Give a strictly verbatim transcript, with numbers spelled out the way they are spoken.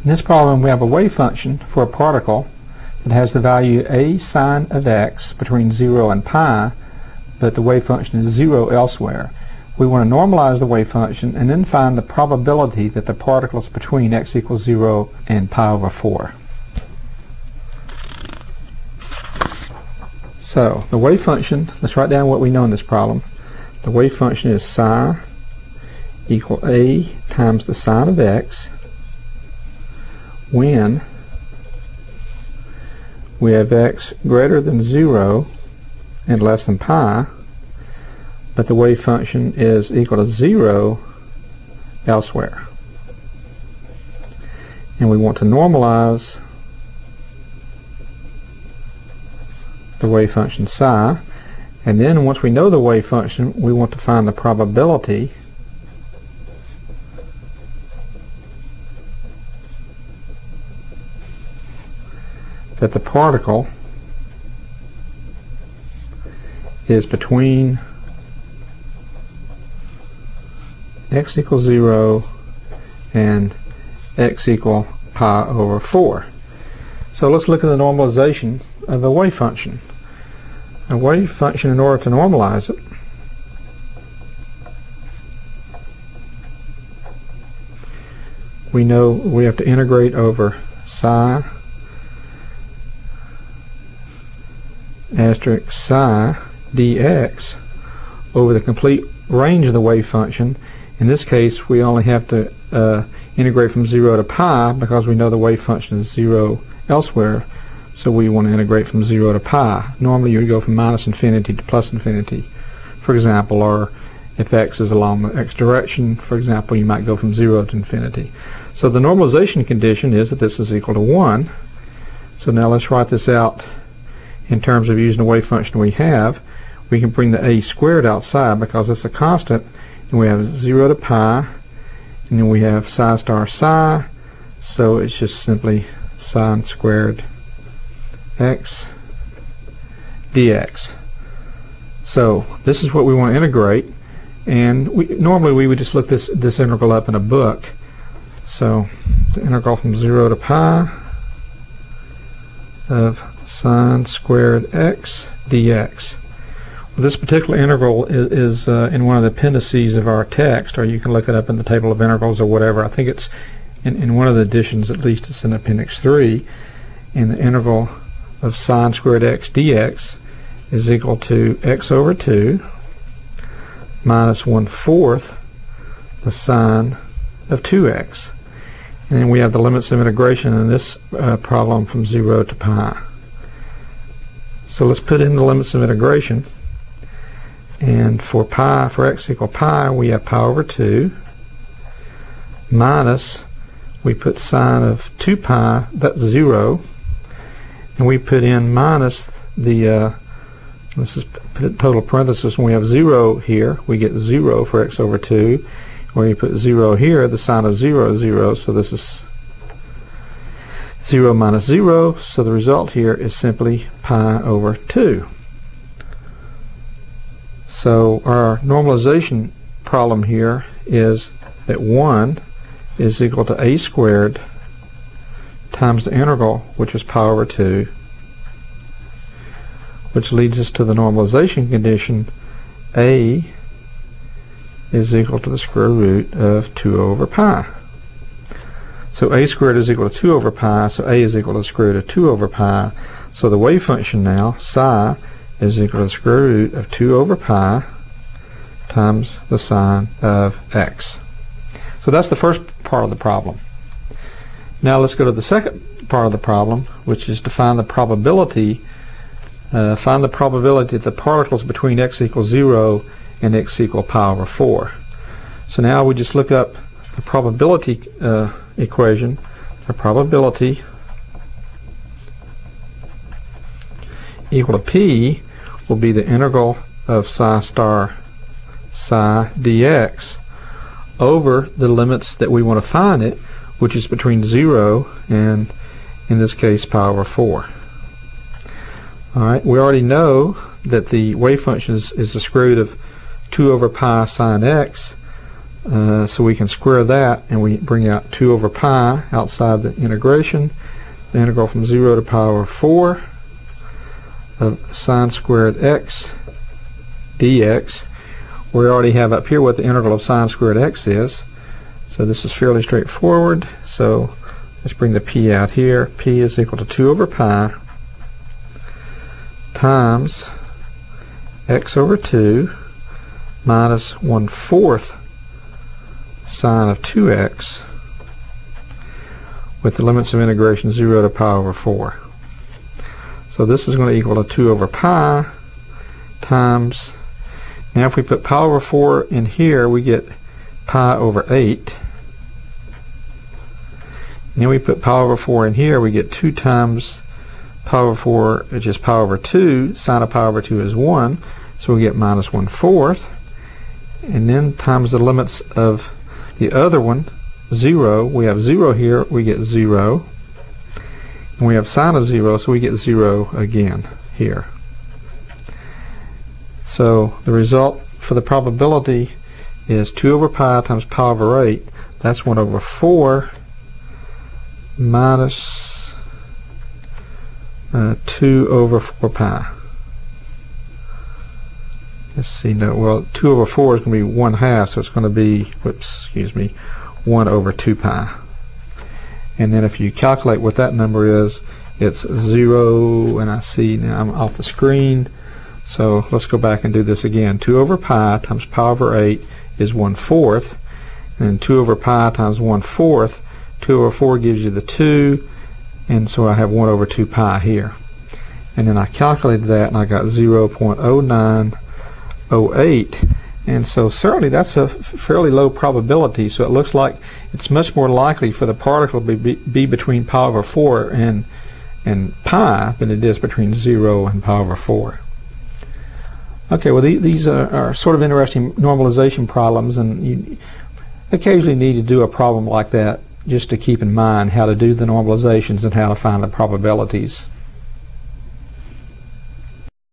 In this problem we have a wave function for a particle that has the value a sine of x between zero and pi, but the wave function is zero elsewhere. We want to normalize the wave function and then find the probability that the particle is between x equals zero and pi over four. So the wave function, let's write down what we know in this problem. The wave function is psi equal a times the sine of x when we have x greater than zero and less than pi, but the wave function is equal to zero elsewhere. And we want to normalize the wave function psi, and then once we know the wave function, we want to find the probability that the particle is between x equals zero and x equal pi over four. So let's look at the normalization of a wave function. A wave function, in order to normalize it, we know we have to integrate over psi asterisk psi dx over the complete range of the wave function. In this case, we only have to uh, integrate from zero to pi because we know the wave function is zero elsewhere, so we want to integrate from zero to pi. Normally you would go from minus infinity to plus infinity, for example, or if x is along the x direction, for example, you might go from zero to infinity. So the normalization condition is that this is equal to one. So now let's write this out in terms of using the wave function we have. We can bring the a squared outside because it's a constant, and we have zero to pi, and then we have psi star psi, so it's just simply sine squared x dx. So this is what we want to integrate, and we, normally we would just look this, this integral up in a book. So the integral from zero to pi of sine squared x dx. Well, this particular integral is, is uh, in one of the appendices of our text, or you can look it up in the table of integrals or whatever. I think it's in, in one of the editions, at least it's in appendix three, and the integral of sine squared x dx is equal to x over two minus one fourth the sine of two x. And then we have the limits of integration in this uh, problem from zero to pi. So let's put in the limits of integration, and for pi, for x equal pi, we have pi over two minus, we put sine of two pi, that's zero, and we put in minus the uh, this is put total parenthesis. When we have zero here, we get zero for x over two. When you put zero here, the sine of zero is zero, so this is zero minus zero, so the result here is simply pi over two. So our normalization problem here is that one is equal to a squared times the integral, which is pi over two, which leads us to the normalization condition a is equal to the square root of two over pi. So a squared is equal to two over pi, so a is equal to the square root of two over pi. So the wave function now, psi, is equal to the square root of two over pi times the sine of x. So that's the first part of the problem. Now let's go to the second part of the problem, which is to find the probability uh, find the probability that the particles between x equals zero and x equal pi over four. So now we just look up the probability uh, equation. The probability equal to p will be the integral of psi star psi dx over the limits that we want to find it, which is between zero and, in this case, pi over four. Alright, we already know that the wave function is, is the square root of two over pi sine x, Uh, so we can square that, and we bring out two over pi outside the integration. The integral from zero to pi over four of sine squared x dx. We already have up here what the integral of sine squared x is, so this is fairly straightforward. So let's bring the p out here. P is equal to two over pi times x over two minus one fourth sine of two x with the limits of integration zero to pi over four. So this is going to equal to two over pi times, now if we put pi over four in here, we get pi over eight. Then we put pi over four in here, we get two times pi over four, which is pi over two. Sine of pi over two is one, so we get minus one fourth. And then times the limits of the other one, zero. We have zero here, we get zero. And we have sine of zero, so we get zero again here. So the result for the probability is two over pi times pi over eight. That's one over four minus uh, two over four pi. Let's see, no, well, two over four is going to be one half, so it's going to be, whoops, excuse me, one over two pi. And then if you calculate what that number is, it's zero, and I see now I'm off the screen, so let's go back and do this again. two over pi times pi over eight is one fourth, and then two over pi times one fourth, two over four gives you the two, and so I have one over two pi here. And then I calculated that, and I got zero point zero nine zero eight, and so certainly that's a fairly low probability, so it looks like it's much more likely for the particle to be, be between pi over four and and pi than it is between zero and pi over four. Okay, well the, these are, are sort of interesting normalization problems, and you occasionally need to do a problem like that just to keep in mind how to do the normalizations and how to find the probabilities.